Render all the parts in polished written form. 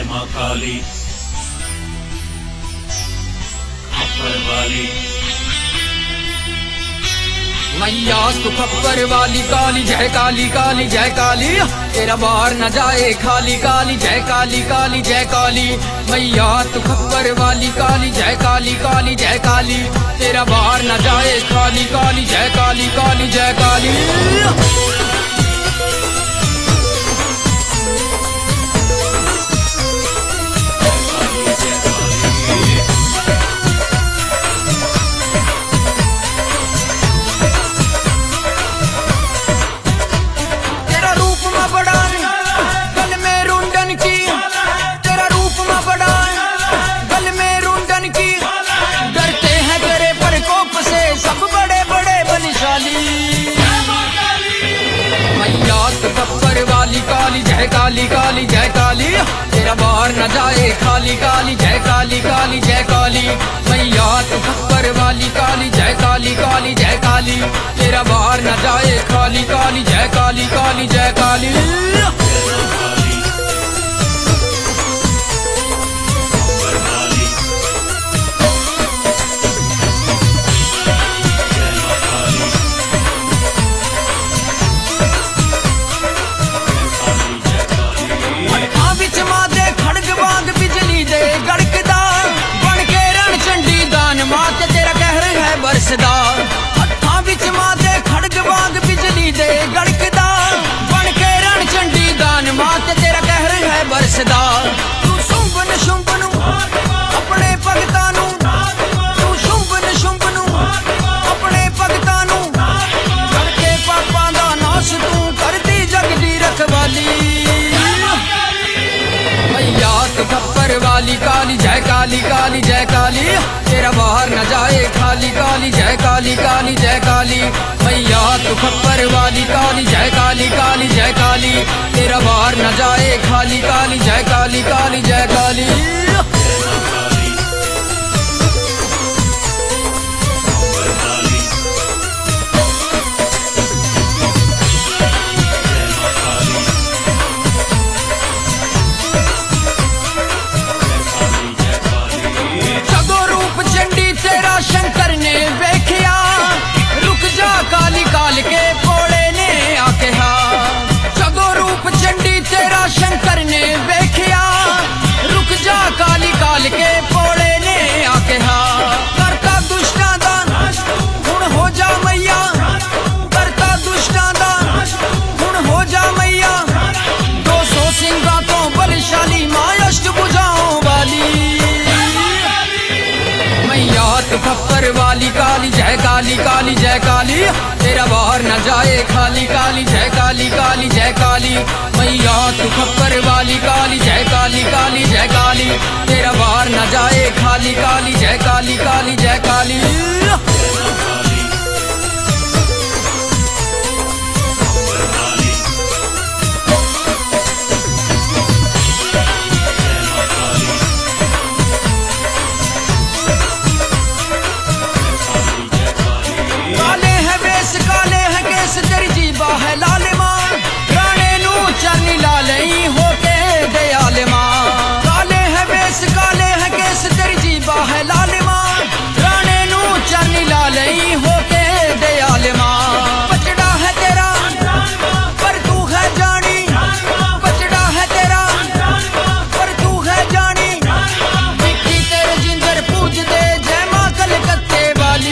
माँ काली खप्पर वाली मैया तू खप्पर वाली काली जय काली काली जय काली तेरा बार न जाए खाली काली जय काली काली जय काली मैया तू खप्पर वाली काली जय काली काली जय काली तेरा बार न जाए खाली काली जय काली काली जय काली। खप्पर वाली काली जय काली काली जय काली तेरा बार न जाए खाली काली जय काली काली जय काली मैया तू खप्पर वाली काली जय काली काली जय काली तेरा बार न जाए खाली काली जय काली काली जय काली। हत्थां विच मां दे खड़ग वांग बिजली दे गड़कदा बन के रण चंडी दान मां ते तेरा कहर है बरसदा तू शुंभन शुंभ नूं अपने भगतां नूं तू शुंभन शुंभ नूं अपने भगतां नूं करके पापां दा नाश तू करदी जग दी रखवाली मैया तू खप्पर वाली काली जय काली काली जय काली तेरा बाहर न जाए खाली काली जय काली काली जय काली मैया तू खप्पर वाली काली जय काली काली जय काली तेरा बाहर न जाए खाली काली जय काली काली जय काली। शंकर ने वेख्या रुक जा काली काल के कोले ने आख्या जगो रूप चंडी तेरा शंकर ने वेख्या रुक जा काली काल के कोले ने आख्या करता दुष्टां दा हुण हो जा मैया करता दुष्टां दा हुण हो जा मैया 200 सिंगां तो बलशाली मां अष्टभुजाओं वाली मैया तू खप्पर वाली काली जय काली काली जय काली तेरा बाहर न जाए खाली काली जय काली काली जय काली मैया तू खप्पर वाली काली जय काली काली जय काली तेरा बाहर न जाए खाली काली जय काली काली जय काली। है लाल मां राणे नू चरनी लालई होके दयाल मां काले है वेस काले है केस तेरी जीबा है लाल मां राणे नू चरनी लालई होके दयाल मां बचड़ा है तेरा पर तू है जानी बचड़ा है तेरा पर तू है जानी मिट्टी तेरे जिंदर पूज दे जय मां कलकत्ते वाली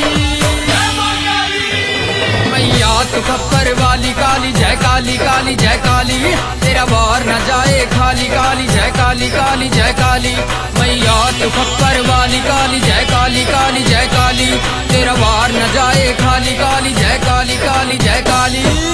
मैया तू खप्पर वाली काली जय काली काली जय काली तेरा बार न जाए खाली काली जय काली काली जय काली मैया तू खप्पर वाली काली जय काली काली जय काली तेरा बार न जाए खाली काली जय काली काली जय काली।